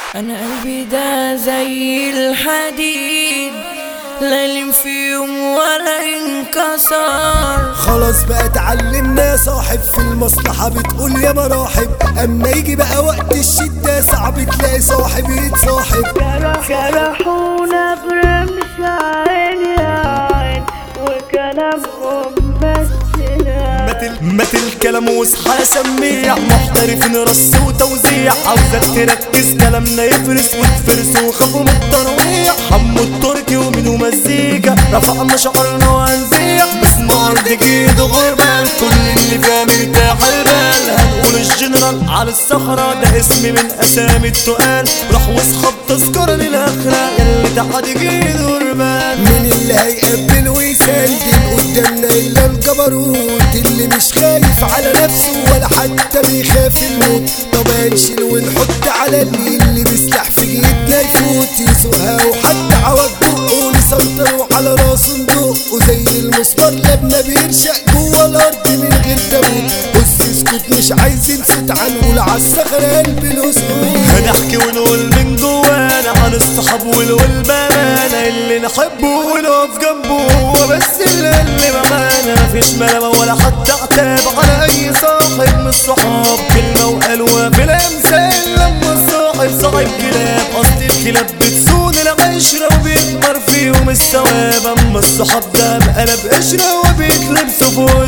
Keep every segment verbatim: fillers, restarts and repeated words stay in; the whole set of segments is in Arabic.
انا قلبي ده زي الحديد، لا يلم في يوم ولا ينكسر. خلاص بقى اتعلمنا صاحب في المصلحة بتقول يا مراحب، اما يجي بقى وقت الشدة صعب تلاقي صاحب يتصاحب. جرحونا برمش عين يا عين وكلامهم بس مات الكلام واصحى سميع، محترفين رص وتوزيع، عاوزك تركز كلامنا يفرس وتفرس وخافوا من الترويع. حمو التركي ومنه مزيكا رفعنا شعرنا وهنزيع، باسم ارض جيد غربان كل اللي فيها مرتاح البال. هنقول الجنرال على الصخرة ده اسم من اسامي التقال، راح واصحاب تذكرة للاخرة ياللي تحت جيد غربان. مين اللي هيقبل ويسندل قدامنا الا الجبروت اللي مش خايف على نفسه ولا حتى بيخاف الموت. طب هنشيل ونحط على اللي اللي بيسلح في جيبنا يفوت يسوقها وحتى عوض بقه نسيطروا على راسه ندقه زي المسمار لبنا بيرشق جوه الارض من غير تابوت. بص اسكت مش عايزين صوت هنقول عالصخرة قلب الاسود. هنحكي ونقول من جوانا عن الصحاب والبامانة اللي نحبه ونقف جنبه هو بس اللي اللي معانا. مفيش ملامة ولا حتى عتاب على اي صاحب من الصحاب، كلمة وقالوها في الامثال لما الصاحب صاحب كلاب. اصل الكلاب بتسون العشرة وبيكبر فيهم الثواب، اما الصحاب ده بقلب قشرة وبيتلبسوا فوق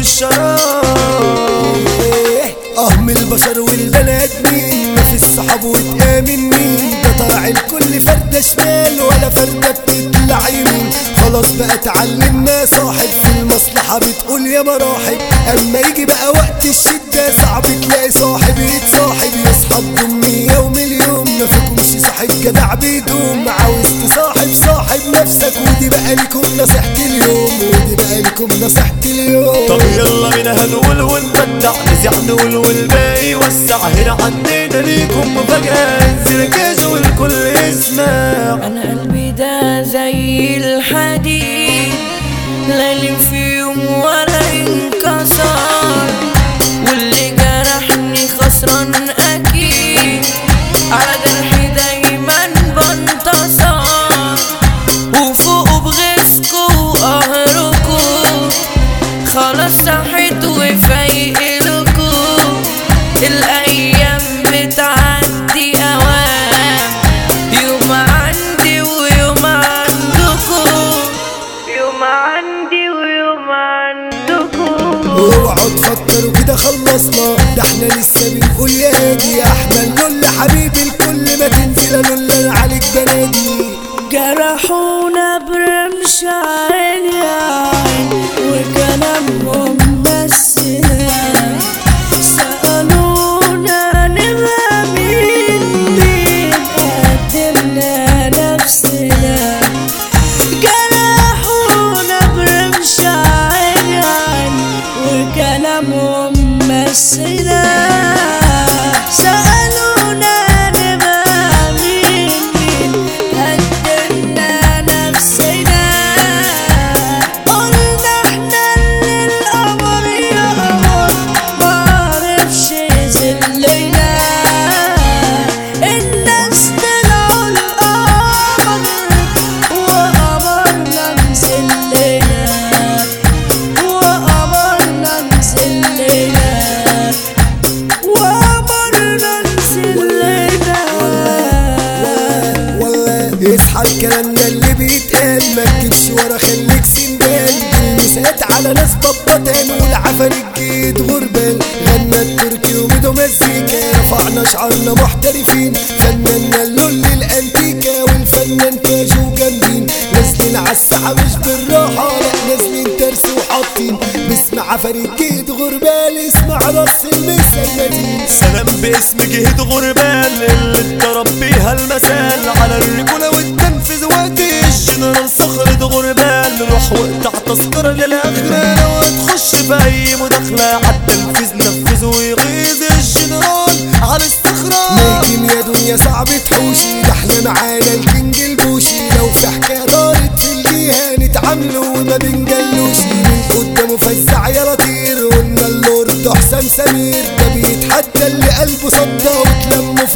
الشراب. اه من البشر والبنات مين ما في الصحاب وتآمن مين، ده طالع الكل فردة شمال ولا فردة بتطلع يمين. خلاص بقى اتعلمنا صاحب في المصلحة بتقول يا مراحب، اما يجي بقى وقت الشدة صعب تلاقي صاحب يتصاحب. يصحاب دمية ومليون ما فيكمش صاحب جدع بيدوم، عاوز تصاحب صاحب نفسك ودي بقى لكم نصيحتي اليوم، ودي بقى لكم نصيحتي اليوم. طب يلا بينا هنقول ونبدع نزيع نقول والباقي وسع، هنا عندنا ليكم مفاجأة انزل كاش والكل يسمع. انا قلبي ده زي الحديد، لا يلم في يوم ولا ينكسر، واللي جرحني خسران اكيد على جرحي دايما بنتصر. وفوقوا بغيظكوا وقهركوا خلاص صحيت وفايقلكوا، الايام بتعدي اوام، يوم عندي ويوم عندكوا، يوم عندي ويوم عندكوا. اوعوا تفكروا كده خلصنا، ده احنا لسه بنقول يا هادي يا احمد كل حبيبي الكل ما تنزل لولا عليك بنادي. جرحونا برمش عين يا عين وكلامهم بس سألونا نبقى مين مين قدمنا نفسنا. جرحونا برمش عين عين وكلامهم بس سألونا نبقى مين مين قدمنا نفسنا. قلنا احنا اللي القمر يا قمر معرفش يذلنا، الناس طلعوا القمر وقمرنا مذلنا، وقمرنا مذلنا، وقمرنا مذلنا. والله اصحى الكلامنا اللي بيتقال ما تجيبش ورا خليك سندال، المسات على ناس بطتان والعفن الجيد غربال. غنى التركي وميدو مزيكا رفعنا شعرنا محترفين، فننا اللول الانتيكا والفنان كاجو جامدين. نازلين عالساحة مش بالراحة لا نازلين ترس وحاطين، باسم عفن الجيد غربال اسمع رص المسا المدين. سلام باسم جهد غربال اللي اتضرب بيها المثال على الرجولة والتنفيذ وقت الجنرال صخرة غربال. روح واقطع تذكرة للآخرة لو هتخش في أي مداخلة عالتنفيذ نفذ ويغيظ الجنرال على الصخرة. لكن يا دنيا صعب تحوشي ده احنا معانا الكينج البوشي، لو في حكاية دارت في الجهة نتعاملوا وما بنجلوش. من قدامه فزع يا لطير قلنا اللورد حسام سمير، ده بيتحدى اللي قلبه صدى وتلموا في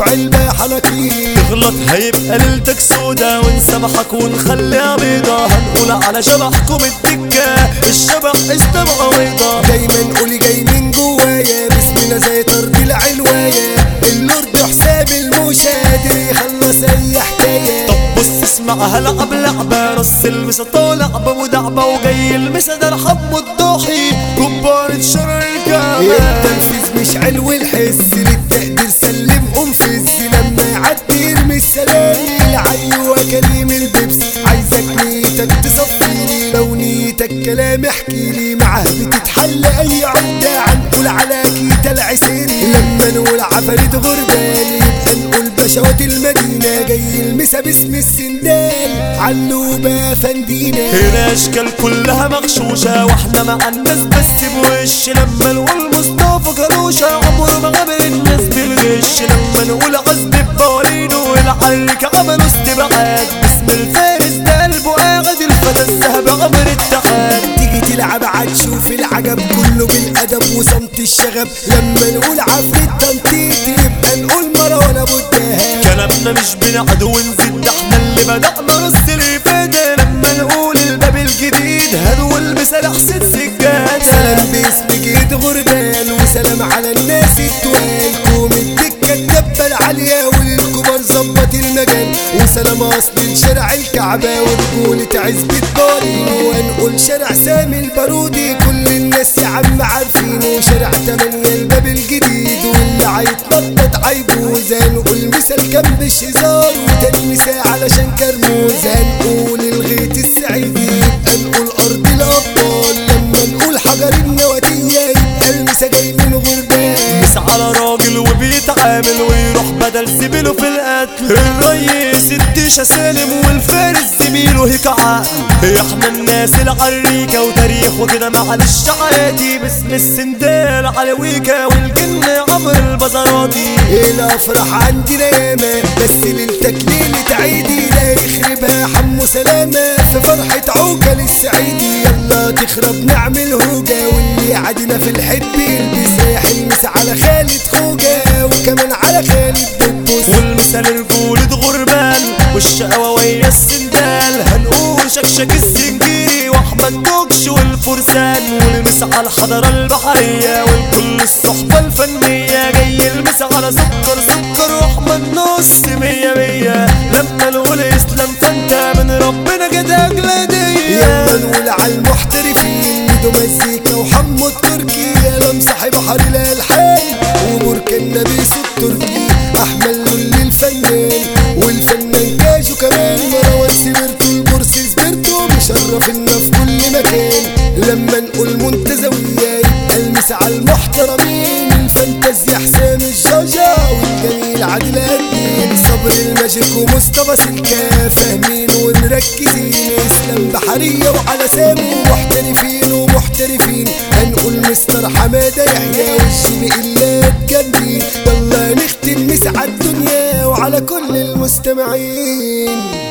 علبة حناكير. تغلط هيبقى ليلتك سودا ونسامحك ونخليها بيضة. هنقول على شبحكم الدكة الشبح استمع بيضة. دايما قولي جاي من جوايا باسمنا زي طرد العلواية. اللورد حسام الموشى قادر يخلص اي حكاية. طب بص اسمعها لعب لعبة رص المسا طالع بمدعبة وجاي المسا ده حمو الضاحي كبارة شر الكعبة. التنفيذ مش علو الحس للتقدير سلم انفذ. لما يعدي يرمي السلام العيوة كريم البيبس. عايزك نيتك تصفيني لو نيتك كلام احكيلي. معاه بتتحل اي عقدة هنقول على كيتا العسيري. لما نقول عفاريت غربان يبقى نقول بشوات المدينة. جاي المسا باسم السندال علوبة فندينا. هنا اشكال كلها مغشوشة واحنا مع الناس بس بوش. لما نقول مصطفى كروشة عمره ما قابل الناس بالغش. لما نقول عزب بوالينه والعرك عملوا استبعاد. باسم الفارس ده قلبه قاعد الفتى الذهب عمر اتحاد. تيجي تلعب عتشوف العجب كله بالادب وصمت الشغب. لما نقول عفريت تنطيط يبقى نقول مروان ابو الدهب. كلامنا مش بنعد ونزيد ده احنا اللي بدأنا رص الافادة. لما نقول الباب الجديد هدو المثال حسين سجاد. سلام باسم جيد غربان وسلام على الناس التوال. قوم الدكة الدبة العالية وللكبار ظبط المجال. وسلام اصل لشارع الكعبة ورجولة عزبة بارين. وهنقول شارع سامي البارودي كل الناس يا عم عارفينه. شارع تمانية الباب الجديد واللي عيتنطط عيبوز. هنقول مثال كان مش هزار وتاني مثال علشان كرموز. هنقول الغيط السعيدي يبقى نقول ارض الابطال. لما نقول حجر النواتية يبقى المسا جاي من غربان. مس على راجل وبيتعامل ويروح بدل زميله في القتل. الريس الديشة سالم والفارس زميله هيك عقل. احنا الناس العريكة وتاريخ وكده معلش عادي. باسم السندال علويكة والجن عمر البزراتي. الافراح عندنا ياما بس ليلتك ليلة عيدي. لا يخربها حمو سلامة في فرحة عوكة للسعيدي. يلا تخرب نعمل هوجة واللي عادنا في الحب يلبس. يحمس على خالد خوجة وكمان على خالد دبوس. والمثال رجولة غربان والشقوة ويا السندال. هنقول شكشك السنجيري واحمد دوكش والفرسان. والمس على الحضارة البحرية والكل الصحبة الفنية. جاي المس على سكر سكر واحمد نص مية مية. لما نقول اسلام فانت من ربنا كده اجلادية. يلا نقول على المحترفين ميدو مزيكا وحمو التركي. يا صاحب بحر الالحان وبركان نبيس التركي. احمد لولي الفنان والفنان كاجو كمان. مروان سبرتو البورس سبرتو مشرفنا في كل مكان. لما نقول منتزوية يبقى المس على المحترمين. الفانتازيا حسام الجوجة والجميل عادل الدين. صبر الماجيك ومصطفى سلكا فاهمين ومركزين. اسلام بحرية وعلى سامو محترفين ومحترفين. هنقول مستر حمادة يحيى والجي بقلات جنبي. يلا نختم مسعى الدنيا وعلى كل المستمعين.